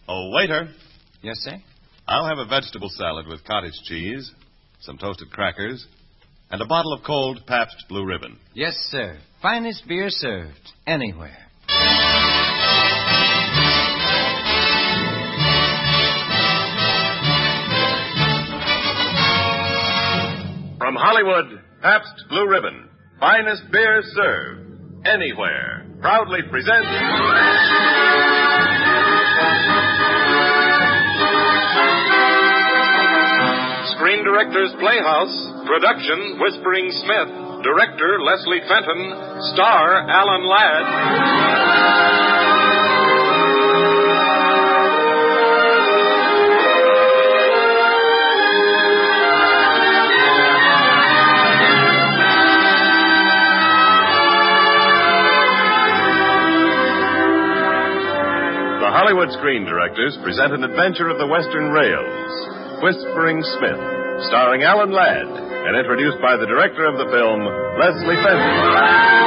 Oh, waiter. Yes, sir? I'll have a vegetable salad with cottage cheese, some toasted crackers, and a bottle of cold Pabst Blue Ribbon. Yes, sir. Finest beer served anywhere. From Hollywood, Pabst Blue Ribbon. Finest beer served anywhere. Proudly presents... Screen Directors Playhouse. Production, Whispering Smith. Director, Leslie Fenton. Star, Alan Ladd. Hollywood Screen Directors present an adventure of the Western Rails, Whispering Smith, starring Alan Ladd, and introduced by the director of the film, Leslie Fenton.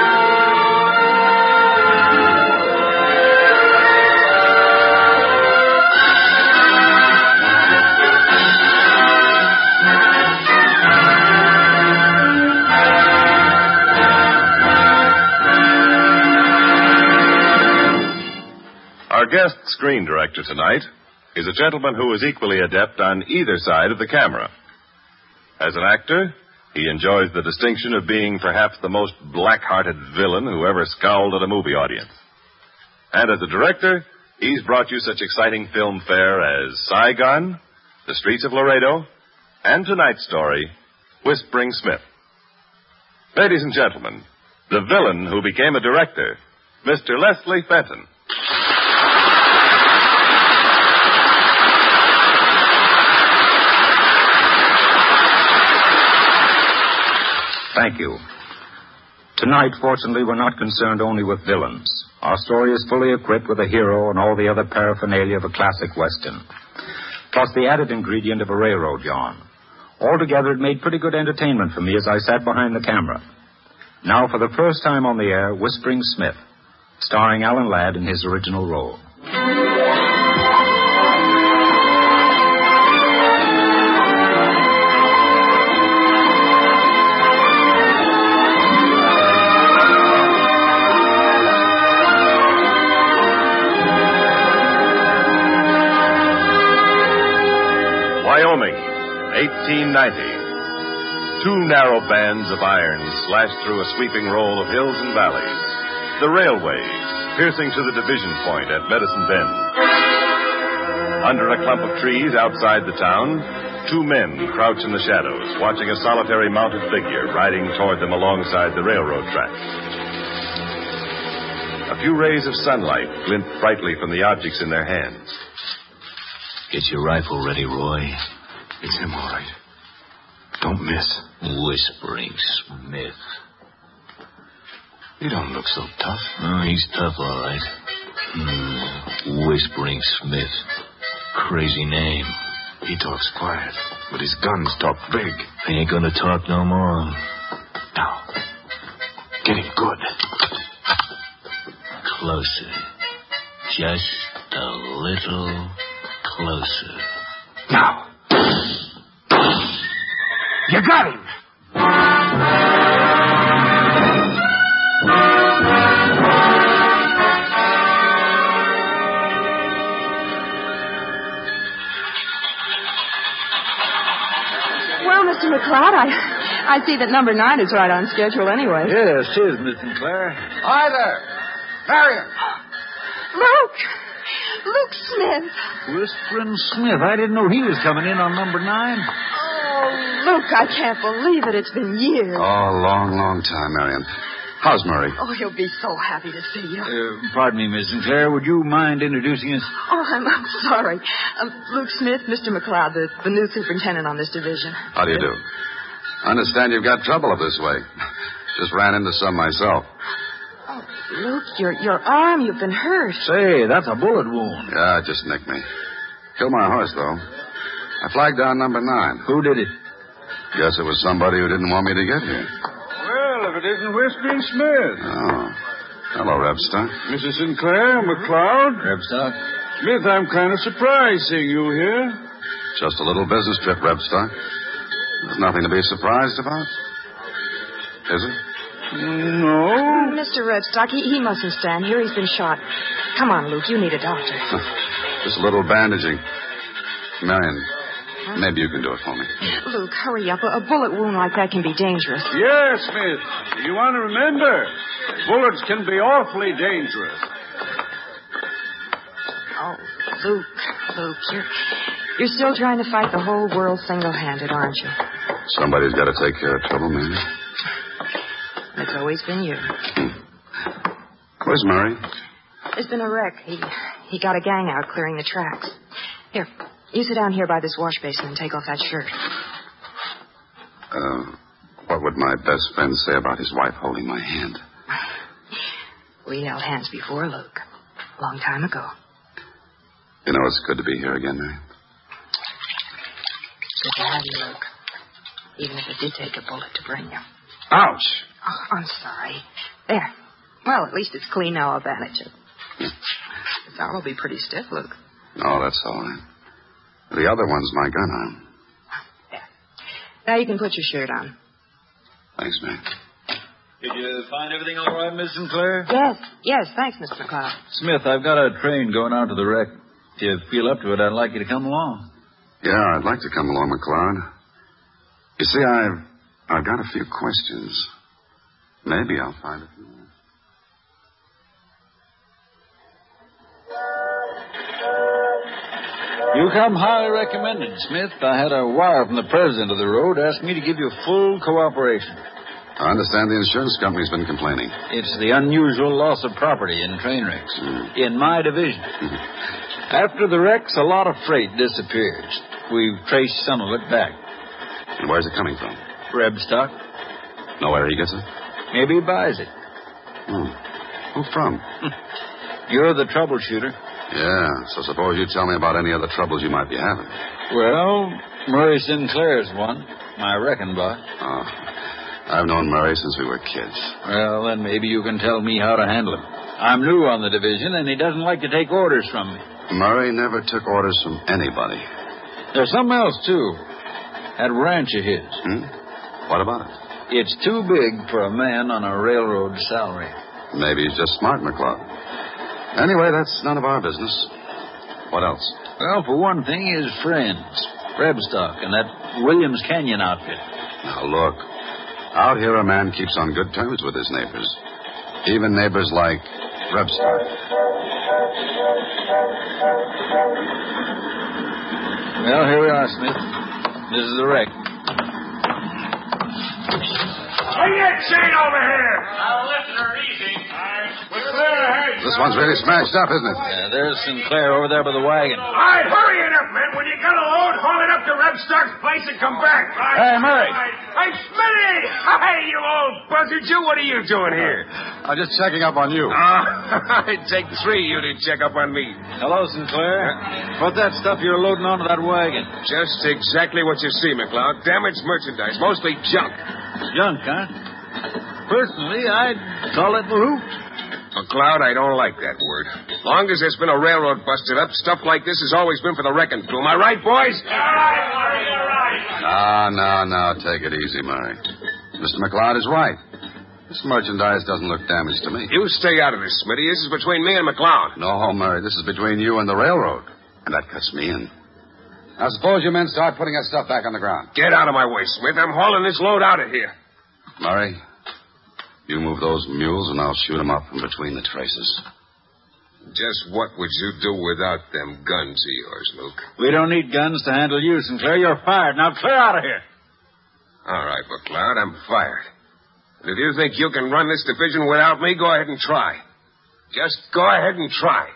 Our guest screen director tonight is a gentleman who is equally adept on either side of the camera. As an actor, he enjoys the distinction of being perhaps the most black-hearted villain who ever scowled at a movie audience. And as a director, he's brought you such exciting film fare as Saigon, The Streets of Laredo, and tonight's story, Whispering Smith. Ladies and gentlemen, the villain who became a director, Mr. Leslie Fenton. Thank you. Tonight, fortunately, we're not concerned only with villains. Our story is fully equipped with a hero and all the other paraphernalia of a classic Western, plus the added ingredient of a railroad yarn. Altogether, it made pretty good entertainment for me as I sat behind the camera. Now, for the first time on the air, Whispering Smith, starring Alan Ladd in his original role. Wyoming, 1890. Two narrow bands of iron slashed through a sweeping roll of hills and valleys. The railways, piercing to the division point at Medicine Bend. Under a clump of trees outside the town, two men crouch in the shadows, watching a solitary mounted figure riding toward them alongside the railroad tracks. A few rays of sunlight glint brightly from the objects in their hands. Get your rifle ready, Roy. It's him, all right. Don't miss. Whispering Smith. He don't look so tough. Oh, he's tough, all right. Whispering Smith. Crazy name. He talks quiet, but his guns talk big. He ain't gonna talk no more. Now, get him good. Closer. Just a little closer. Now. You got him. Well, Mr. McLeod, I see that number 9 is right on schedule anyway. Yes, it is, Miss Sinclair. Hi there. Marion. Luke Smith. Whispering Smith. I didn't know he was coming in on number 9. Oh, Luke, I can't believe it. It's been years. Oh, long time, Marion. How's Murray? Oh, he'll be so happy to see you. Pardon me, Miss Sinclair. Would you mind introducing us? Oh, I'm sorry. Luke Smith, Mr. McLeod, the new superintendent on this division. How do you do? I understand you've got trouble up this way. Just ran into some myself. Oh, Luke, your arm, you've been hurt. Say, that's a bullet wound. Yeah, it just nicked me. Killed my horse, though. I flagged down number 9. Who did it? Guess it was somebody who didn't want me to get here. Well, if it isn't Whispering Smith. Oh. Hello, Rebstock. Mrs. Sinclair, McLeod. Rebstock. Smith, I'm kind of surprised seeing you here. Just a little business trip, Rebstock. There's nothing to be surprised about. Is it? No. Mr. Redstock, he mustn't stand here. He's been shot. Come on, Luke. You need a doctor. Just a little bandaging. Marion, maybe you can do it for me. Luke, hurry up. A bullet wound like that can be dangerous. Yes, Smith. You want to remember, bullets can be awfully dangerous. Oh, Luke, you're still trying to fight the whole world single-handed, aren't you? Somebody's got to take care of trouble, man. It's always been you. Where's Murray? There's been a wreck. He got a gang out clearing the tracks. Here, you sit down here by this wash basin and take off that shirt. What would my best friend say about his wife holding my hand? We held hands before, Luke. A long time ago. You know, it's good to be here again, Mary. Good to have you, Luke. Even if it did take a bullet to bring you. Ouch! Oh, I'm sorry. There. Well, at least it's clean now. I'll bandage it. This arm will be pretty stiff, Luke. Oh, that's all right. The other one's my gun arm. There. Now you can put your shirt on. Thanks, man. Did you find everything all right, Miss Sinclair? Yes. Thanks, Mr. McCloud. Smith, I've got a train going out to the wreck. If you feel up to it, I'd like you to come along. Yeah, I'd like to come along, McLeod. You see, I've got a few questions. Maybe I'll find a few more. You come highly recommended, Smith. I had a wire from the president of the road asking me to give you full cooperation. I understand the insurance company's been complaining. It's the unusual loss of property in train wrecks. In my division. After the wrecks, a lot of freight disappears. We've traced some of it back. And where's it coming from? Rebstock. Know where he gets it? Maybe he buys it. Who from? You're the troubleshooter. Yeah, so suppose you tell me about any other troubles you might be having. Well, Murray Sinclair's one. My wrecking boss. Oh, I've known Murray since we were kids. Well, then maybe you can tell me how to handle him. I'm new on the division, and he doesn't like to take orders from me. Murray never took orders from anybody. There's something else, too. That ranch of his. What about it? It's too big for a man on a railroad salary. Maybe he's just smart, McLeod. Anyway, that's none of our business. What else? Well, for one thing, his friends. Rebstock and that Williams Canyon outfit. Now, look. Out here, a man keeps on good terms with his neighbors. Even neighbors like Rebstock. Well, here we are, Smith. This is the wreck. Bring that chain over here. I'll lift her easy. We're clear ahead. This one's really smashed up, isn't it? Yeah, there's Sinclair over there by the wagon. All right, hurry it up, man. When you got a load, haul it up to Rebstock's place and come back. Hey, Murray. Hey, Smitty! Hey, you old buzzard, you. What are you doing here? I'm just checking up on you. It'd take three of you to check up on me. Hello, Sinclair. What's that stuff you're loading onto that wagon? Just exactly what you see, McLeod. Damaged merchandise, mostly junk. Junk, huh? Personally, I'd call it loot. McLeod, I don't like that word. Long as there's been a railroad busted up, stuff like this has always been for the wrecking crew. Am I right, boys? All right, Murray, you're right. No. Take it easy, Murray. Mr. McLeod is right. This merchandise doesn't look damaged to me. You stay out of this, Smitty. This is between me and McLeod. No, Murray, this is between you and the railroad. And that cuts me in. Now, suppose you men start putting that stuff back on the ground. Get out of my way, Smith. I'm hauling this load out of here. Murray, you move those mules and I'll shoot them up from between the traces. Just what would you do without them guns of yours, Luke? We don't need guns to handle you, Sinclair. You're fired. Now clear out of here. All right, McLeod, I'm fired. And if you think you can run this division without me, go ahead and try. Just go ahead and try.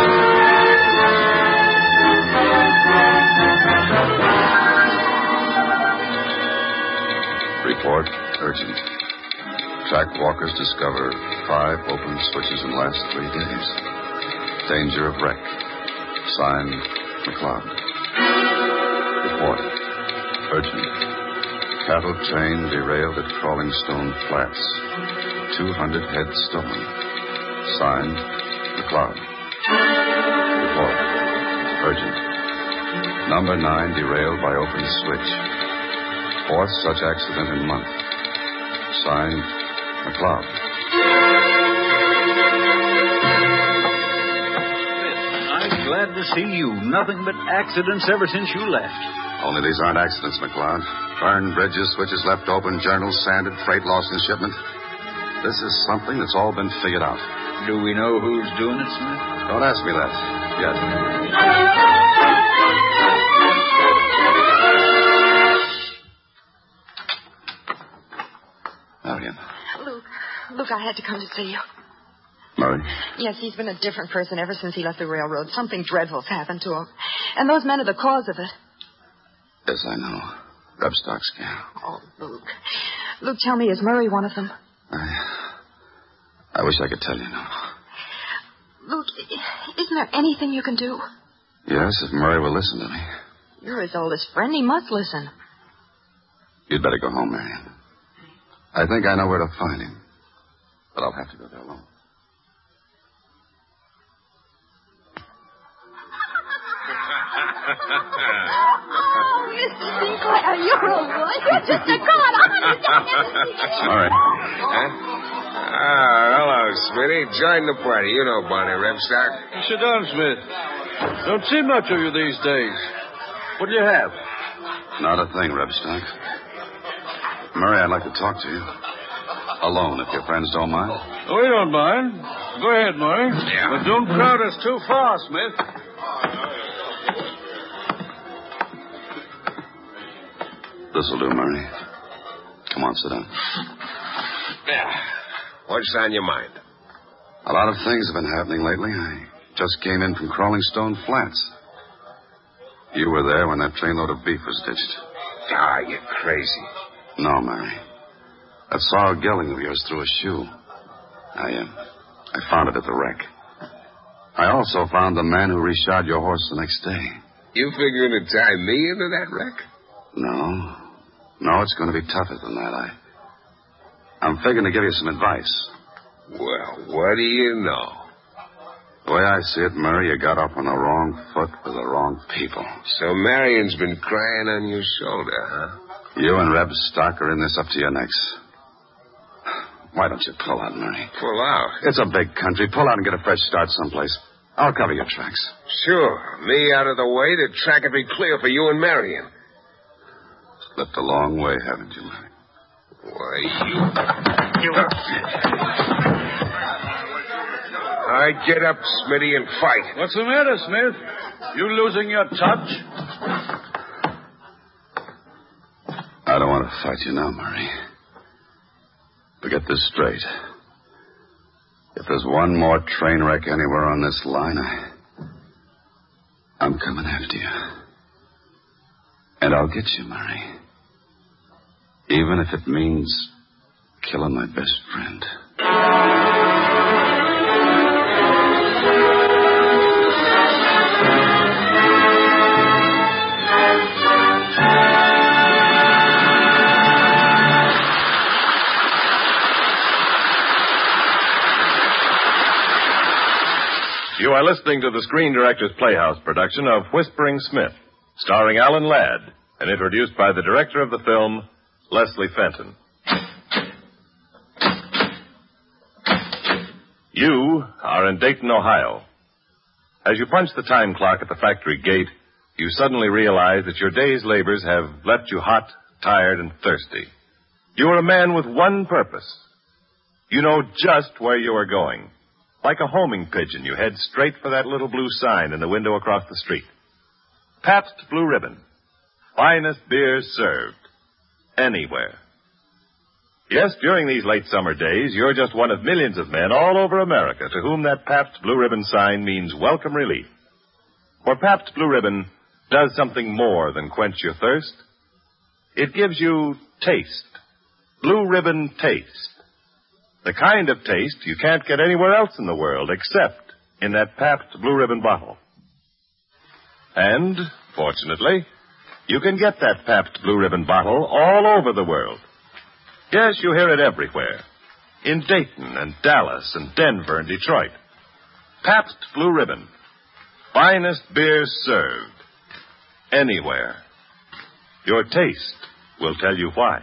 Report urgent. Track walkers discover 5 open switches in last 3 days. Danger of wreck. Signed, McLeod. Report urgent. Cattle train derailed at Crawling Stone Flats. 200 head stolen. Signed, McLeod. Report Number 9 derailed by open switch. 4th such accident in month. Signed, McLeod. I'm glad to see you. Nothing but accidents ever since you left. Only these aren't accidents, McLeod. Burned bridges, switches left open, journals sanded, freight lost in shipment. This is something that's all been figured out. Do we know who's doing it, Smith? Don't ask me that yet. Marion. Luke, I had to come to see you. Murray? Yes, he's been a different person ever since he left the railroad. Something dreadful's happened to him. And those men are the cause of it. Yes, I know. Rebstock scam. Oh, Luke. Luke, tell me, is Murray one of them? I wish I could tell you now. Luke, isn't there anything you can do? Yes, if Murray will listen to me. You're his oldest friend. He must listen. You'd better go home, Marion. I think I know where to find him. But I'll have to go there alone. Oh, Mr. Sinclair, you're a boy. You're just a god. All right. Huh? Hello, Smitty. Join the party. You know Bonnie Rebstock. Sit down, Smith. Don't see much of you these days. What do you have? Not a thing, Rebstock. Murray, I'd like to talk to you. Alone, if your friends don't mind. Oh, we don't mind. Go ahead, Murray. Yeah. But don't crowd us too far, Smith. This'll do, Murray. Come on, sit down. Yeah. What's on your mind? A lot of things have been happening lately. I just came in from Crawling Stone Flats. You were there when that trainload of beef was ditched. Ah, you're crazy. No, Mary. That sour gelding of yours threw a shoe. I found it at the wreck. I also found the man who reshod your horse the next day. You figuring to tie me into that wreck? No, it's going to be tougher than that. I'm figuring to give you some advice. Well, what do you know? The way I see it, Murray, you got off on the wrong foot with the wrong people. So Marion's been crying on your shoulder, huh? You and Reb Stock are in this up to your necks. Why don't you pull out, Murray? Pull out? It's a big country. Pull out and get a fresh start someplace. I'll cover your tracks. Sure. Me out of the way, the track would be clear for you and Marion. Slipped a long way, haven't you, Murray? Why, you... All right, get up, Smitty, and fight. What's the matter, Smith? You losing your touch? I don't want to fight you now, Murray. But get this straight. If there's one more train wreck anywhere on this line, I'm coming after you. And I'll get you, Murray. Even if it means killing my best friend. You are listening to the Screen Directors Playhouse production of Whispering Smith, starring Alan Ladd, and introduced by the director of the film, Leslie Fenton. You are in Dayton, Ohio. As you punch the time clock at the factory gate, you suddenly realize that your day's labors have left you hot, tired, and thirsty. You are a man with one purpose. You know just where you are going. Like a homing pigeon, you head straight for that little blue sign in the window across the street. Pabst Blue Ribbon. Finest beer served. Anywhere. Yes, during these late summer days, you're just one of millions of men all over America to whom that Pabst Blue Ribbon sign means welcome relief. For Pabst Blue Ribbon does something more than quench your thirst. It gives you taste. Blue Ribbon taste. The kind of taste you can't get anywhere else in the world except in that Pabst Blue Ribbon bottle. And, fortunately, you can get that Pabst Blue Ribbon bottle all over the world. Yes, you hear it everywhere. In Dayton and Dallas and Denver and Detroit. Pabst Blue Ribbon. Finest beer served. anywhere. Your taste will tell you why.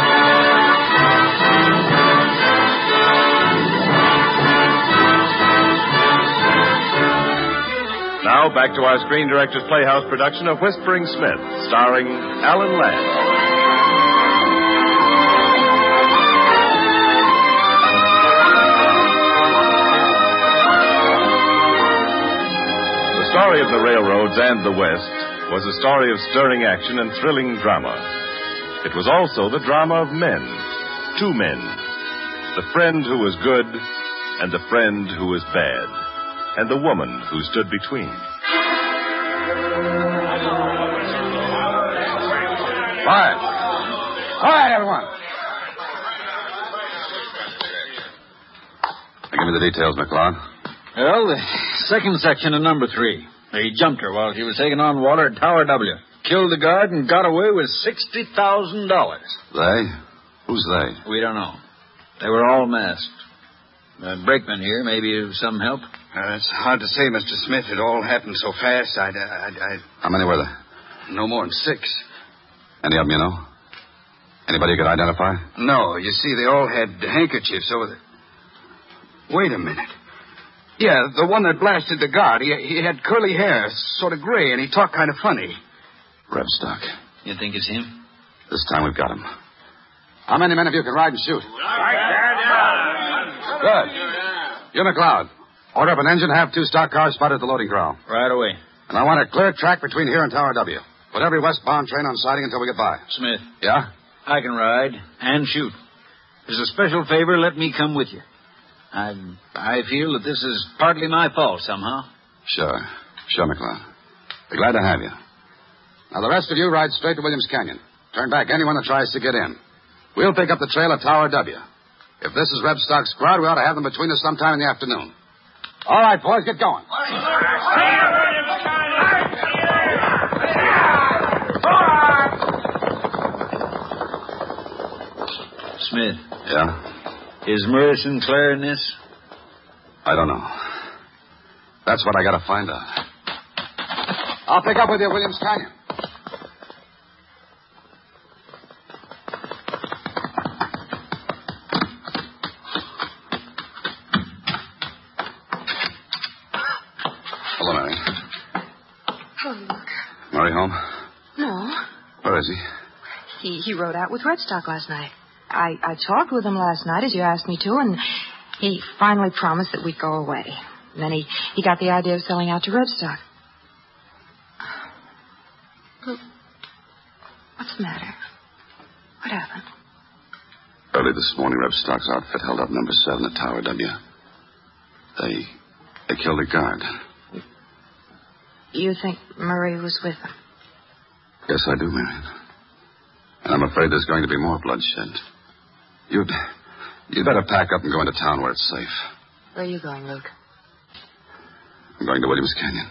Now, back to our Screen Directors Playhouse production of Whispering Smith, starring Alan Ladd. The story of the railroads and the West was a story of stirring action and thrilling drama. It was also the drama of men, two men, the friend who was good and the friend who was bad, and the woman who stood between. Quiet. Quiet, everyone. Give me the details, McLeod. Well, the second section of number 3. He jumped her while she was taking on water at Tower W. Killed the guard and got away with $60,000. They? Who's they? We don't know. They were all masked. Brakeman here, maybe of some help. It's hard to say, Mr. Smith. It all happened so fast. How many were there? No more than 6. Any of them you know? Anybody you could identify? No, you see, they all had handkerchiefs over the... Wait a minute. Yeah, the one that blasted the guard. He had curly hair, sort of gray, and he talked kind of funny. Rebstock. You think it's him? This time we've got him. How many men of you can ride and shoot? Good. You, McLeod. Order up an engine, have 2 stock cars spotted at the loading corral. Right away. And I want a clear track between here and Tower W. Put every westbound train on siding until we get by. Smith. Yeah? I can ride and shoot. As a special favor, let me come with you. I feel that this is partly my fault somehow. Sure, McLeod. Be glad to have you. Now, the rest of you ride straight to Williams Canyon. Turn back anyone that tries to get in. We'll pick up the trail at Tower W. If this is Rebstock's crowd, we ought to have them between us sometime in the afternoon. All right, boys, get going. Smith. Yeah? Is Murray Sinclair in this? I don't know. That's what I got to find out. I'll pick up with you at Williams Canyon. Hello, Mary. Oh, look. Murray home? No. Where is he? He rode out with Redstock last night. I talked with him last night, as you asked me to, and he finally promised that we'd go away. And then he got the idea of selling out to Redstock. Look, what's the matter? What happened? Early this morning, Rebstock's outfit held up number 7 at Tower W. They killed a guard. You think Murray was with them? Yes, I do, Marion. And I'm afraid there's going to be more bloodshed. You'd better pack up and go into town where it's safe. Where are you going, Luke? I'm going to Williams Canyon.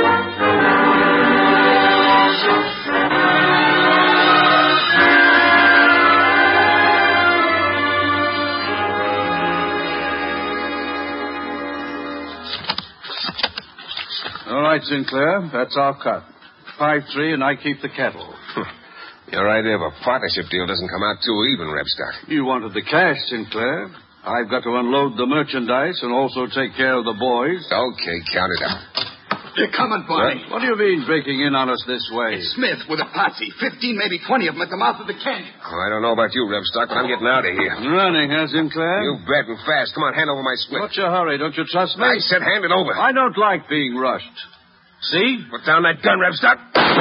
All right, Sinclair. That's our cut. 5-3, and I keep the cattle. Your idea of a partnership deal doesn't come out too even, Rebstock. You wanted the cash, Sinclair. I've got to unload the merchandise and also take care of the boys. Okay, count it out. They're coming, Barney. What do you mean breaking in on us this way? It's Smith with a posse. 15, maybe 20 of them at the mouth of the canyon. Oh, I don't know about you, Rebstock, but I'm getting out of here. Running, huh, Sinclair? You bet, and fast. Come on, hand over my split. What's your hurry? Don't you trust me? I said hand it over. I don't like being rushed. See? Put down that gun, Rebstock.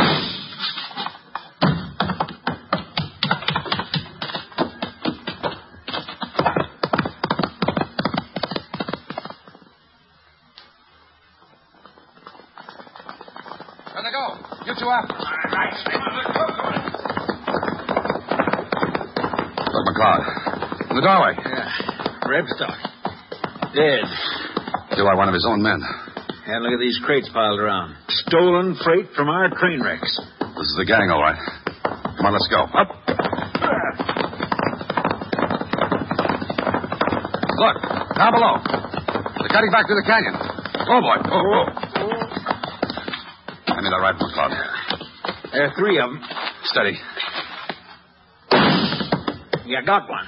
Where'd they go? You two after. Look, McLeod. In the doorway. Yeah. Rebstock. Dead. Killed by one of his own men. And look at these crates piled around. Stolen freight from our train wrecks. This is the gang, all right. Come on, let's go. Up. Look, down below. They're cutting back through the canyon. Oh, boy. Oh. I need that rifle, McLeod. There are 3 of them. Steady. You got one.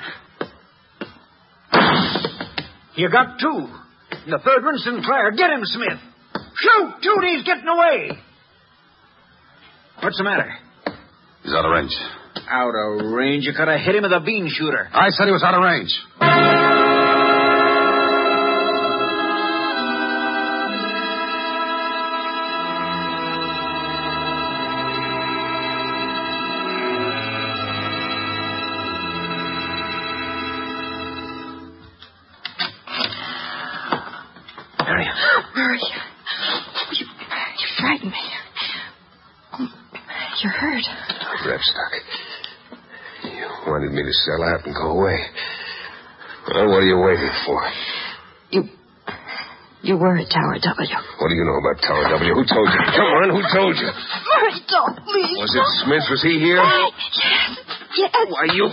You got 2. The third one, Sinclair. Get him, Smith. Shoot! Judy's getting away. What's the matter? He's out of range. Out of range? You could have hit him with a bean shooter. I said he was out of range. Murray, you frightened me. Oh, you're hurt. Repstock. You wanted me to sell out and go away. Well, what are you waiting for? You were at Tower W. What do you know about Tower W? Who told you? Come on, who told you? Murray, don't, please. Was it Smith? Was he here? Yes. Why, you...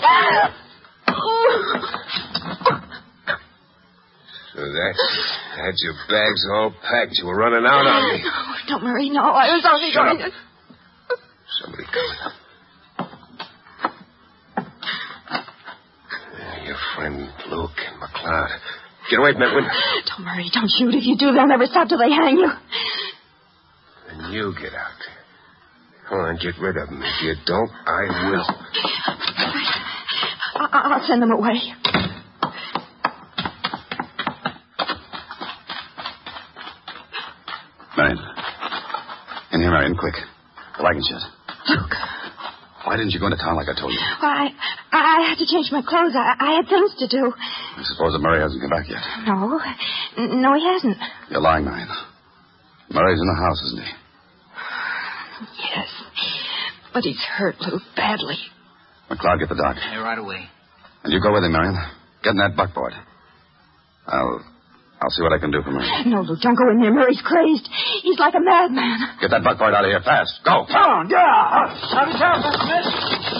So that's your bags all packed. You were running out on me. No, don't, Murray, no. I was only Shut going up. to... Somebody coming up. Your friend Luke and McLeod. Get away from that window. Don't, Murray, don't shoot. If you do, they'll never stop till they hang you. Then you get out. Come on, get rid of them. If you don't, I will. I'll send them away. Marion. In here, Marion, quick. The wagon shed. Luke. Why didn't you go into town like I told you? Well, I had to change my clothes. I had things to do. I suppose that Murray hasn't come back yet. No, he hasn't. You're lying, Marion. Murray's in the house, isn't he? Yes. But he's hurt, Luke, badly. McLeod, get the doc. Hey, right away. And you go with him, Marion. Get in that buckboard. I'll see what I can do for Murray. No, Luke, don't go in there. Murray's crazed. He's like a madman. Get that buckboard out of here fast. Go. Come on, yeah. Out of town, Smith.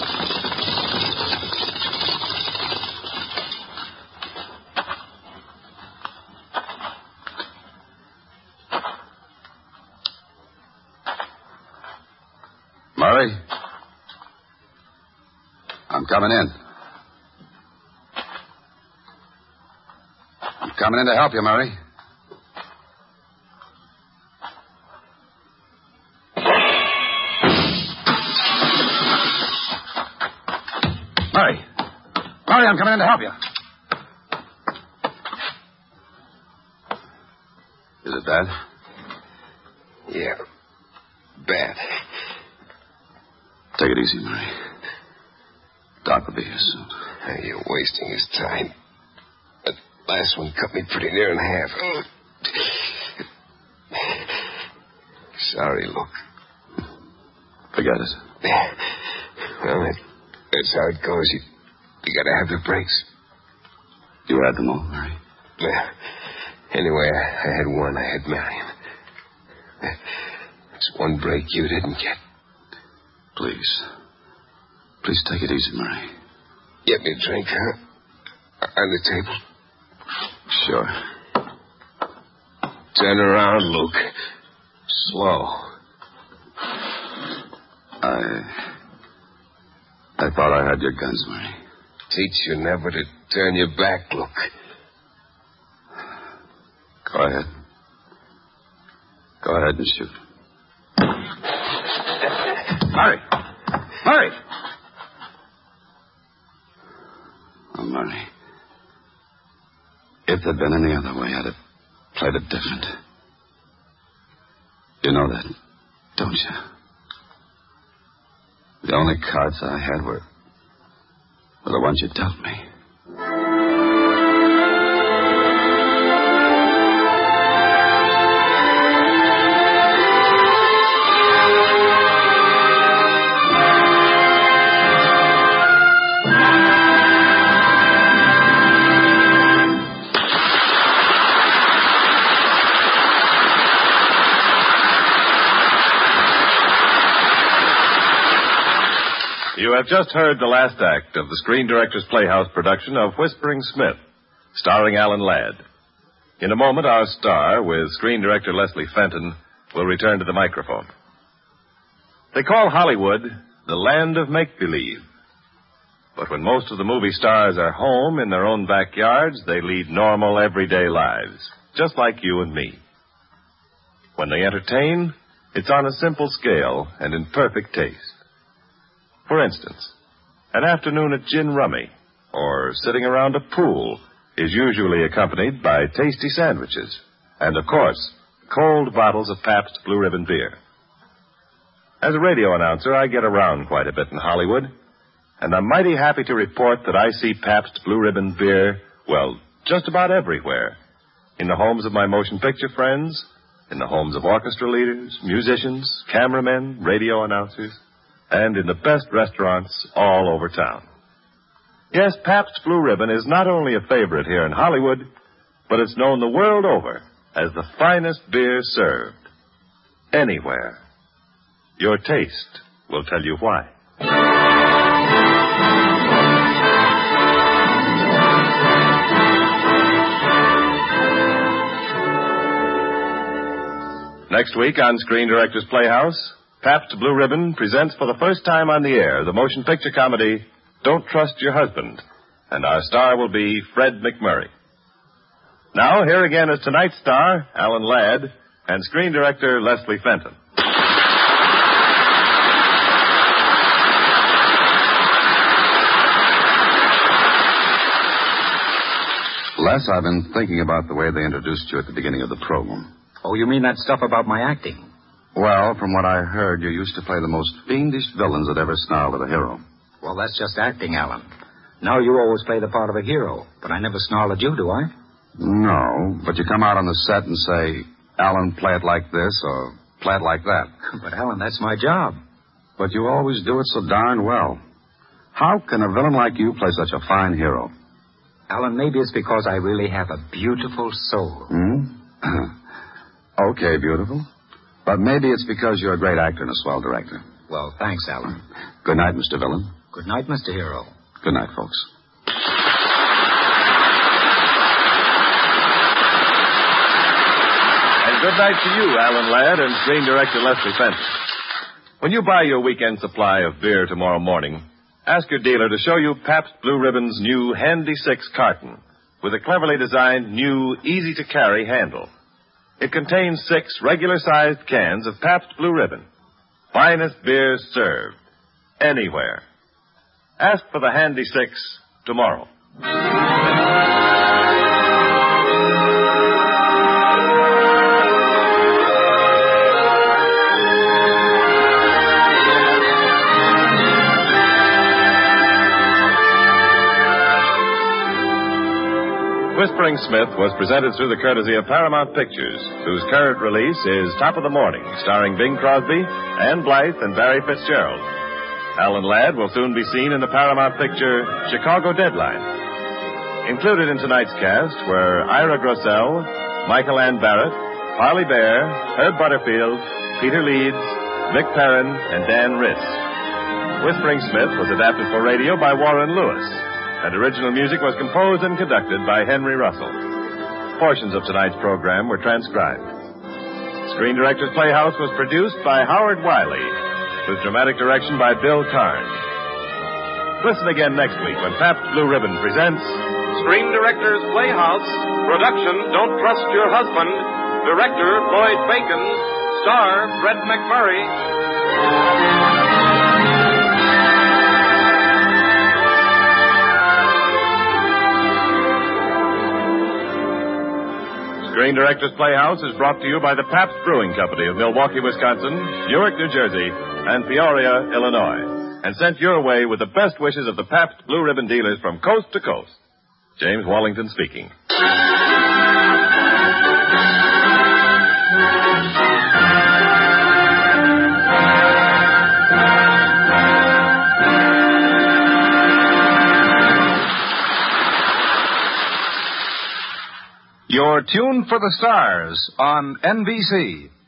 Murray? I'm coming in. I'm coming in to help you, Murray. Murray! Murray, I'm coming in to help you. Is it bad? Yeah. Bad. Take it easy, Murray. Doc will be here soon. You're wasting his time. That last one cut me pretty near in half. Sorry, Luke. Forget it. Well, that's how it goes. You gotta have the breaks. You had them all, Murray? Yeah. Anyway, I had one. I had Marion. It's one break you didn't get. Please. Please take it easy, Murray. Get me a drink, huh? On the table. Sure. Turn around, Luke. Slow. I thought I had your guns, Murray. Teach you never to turn your back, Luke. Go ahead. Go ahead and shoot. Murray! Murray! Oh, Murray. If there'd been any other way, I'd have played it different. You know that, don't you? The only cards I had were the ones you dealt me. You have just heard the last act of the Screen Directors Playhouse production of Whispering Smith, starring Alan Ladd. In a moment, our star, with Screen Director Leslie Fenton, will return to the microphone. They call Hollywood the land of make-believe. But when most of the movie stars are home in their own backyards, they lead normal, everyday lives, just like you and me. When they entertain, it's on a simple scale and in perfect taste. For instance, an afternoon at gin rummy or sitting around a pool is usually accompanied by tasty sandwiches and, of course, cold bottles of Pabst Blue Ribbon beer. As a radio announcer, I get around quite a bit in Hollywood, and I'm mighty happy to report that I see Pabst Blue Ribbon beer, well, just about everywhere. In the homes of my motion picture friends, in the homes of orchestra leaders, musicians, cameramen, radio announcers, and in the best restaurants all over town. Yes, Pabst Blue Ribbon is not only a favorite here in Hollywood, but it's known the world over as the finest beer served. Anywhere. Your taste will tell you why. Next week on Screen Directors Playhouse, Pabst Blue Ribbon presents for the first time on the air the motion picture comedy Don't Trust Your Husband, and our star will be Fred MacMurray. Now, here again is tonight's star, Alan Ladd, and screen director Leslie Fenton. Les, I've been thinking about the way they introduced you at the beginning of the program. Oh, you mean that stuff about my acting? Well, from what I heard, you used to play the most fiendish villains that ever snarled at a hero. Well, that's just acting, Alan. Now you always play the part of a hero, but I never snarl at you, do I? No, but you come out on the set and say, Alan, play it like this, or play it like that. But, Alan, that's my job. But you always do it so darn well. How can a villain like you play such a fine hero? Alan, maybe it's because I really have a beautiful soul. Okay, beautiful. But maybe it's because you're a great actor and a swell director. Well, thanks, Alan. Good night, Mr. Villain. Good night, Mr. Hero. Good night, folks. And good night to you, Alan Ladd, and screen director Leslie Fenton. When you buy your weekend supply of beer tomorrow morning, ask your dealer to show you Pabst Blue Ribbon's new Handy 6 carton with a cleverly designed new, easy-to-carry handle. It contains 6 regular-sized cans of Pabst Blue Ribbon. Finest beer served. Anywhere. Ask for the Handy 6 tomorrow. Whispering Smith was presented through the courtesy of Paramount Pictures, whose current release is Top of the Morning, starring Bing Crosby, Ann Blythe, and Barry Fitzgerald. Alan Ladd will soon be seen in the Paramount picture Chicago Deadline. Included in tonight's cast were Ira Grossell, Michael Ann Barrett, Harley Bear, Herb Butterfield, Peter Leeds, Vic Perrin, and Dan Riss. Whispering Smith was adapted for radio by Warren Lewis, and original music was composed and conducted by Henry Russell. Portions of tonight's program were transcribed. Screen Directors Playhouse was produced by Howard Wiley, with dramatic direction by Bill Carnes. Listen again next week when Pabst Blue Ribbon presents Screen Directors Playhouse. Production, Don't Trust Your Husband. Director, Lloyd Bacon. Star, Fred MacMurray. Screen Directors Playhouse is brought to you by the Pabst Brewing Company of Milwaukee, Wisconsin, Newark, New Jersey, and Peoria, Illinois, and sent your way with the best wishes of the Pabst Blue Ribbon dealers from coast to coast. James Wallington speaking. You're tuned for the stars on NBC.